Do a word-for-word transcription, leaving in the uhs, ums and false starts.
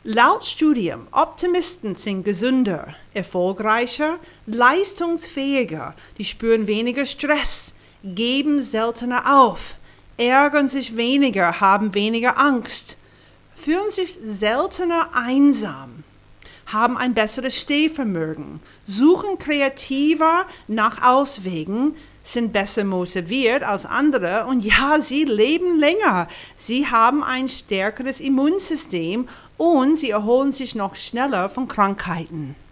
Laut Studien, Optimisten sind gesünder, erfolgreicher, leistungsfähiger, die spüren weniger Stress, geben seltener auf, ärgern sich weniger, haben weniger Angst, fühlen sich seltener einsam, haben ein besseres Stehvermögen, suchen kreativer nach Auswegen, sind besser motiviert als andere und ja, sie leben länger. Sie haben ein stärkeres Immunsystem und sie erholen sich noch schneller von Krankheiten.